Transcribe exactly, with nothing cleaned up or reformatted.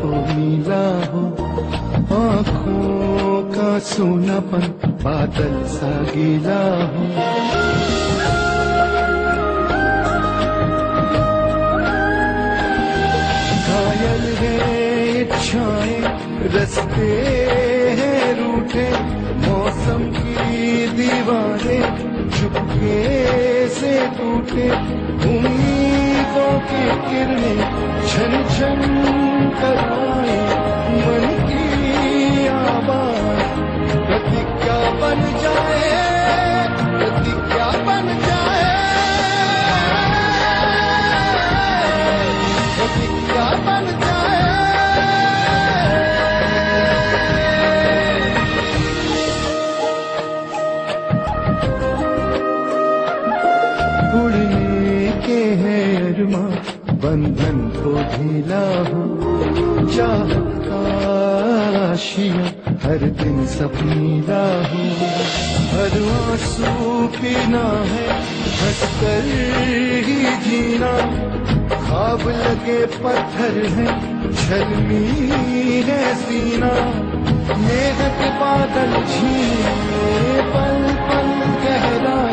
हो नीला हो, आँखों का सोनापन बादल सा गीला हो। घायल है इच्छाएं, रस्ते हैं रूठे, मौसम की दीवारें चुपके से टूटे, उम्मीदों की किरणें छन छन कराए, मन की आवाज प्रतिज्ञा बन जाए, प्रतिज्ञा बन जाए, प्रतिज्ञा बन जाए। उड़ने के हैं अरमां, बंधन को ढीला हो, चाहत का आशियां हर दिन सपनीला हो। हर आंसू पीना है, हंसकर ही जीना, ख्वाब लगे पत्थर है, छलनी है सीना। मेघ के बादल झीले, पल पल गहरा